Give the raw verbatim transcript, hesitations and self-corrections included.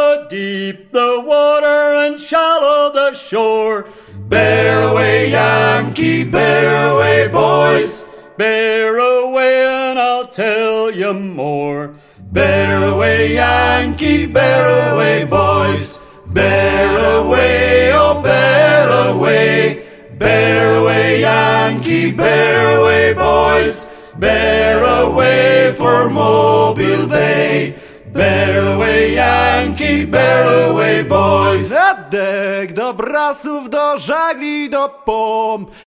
the deep, the water, and shallow the shore. Bear away, Yankee, bear away, boys. Bear away and I'll tell you more. Bear away, Yankee, bear away, boys. Bear away, oh bear away. Bear away, Yankee, bear away, boys. Bear away for Mobile Bay. Bear away, Yankee, bear away, boys. Zadek do brasów, do żagli, do pomp.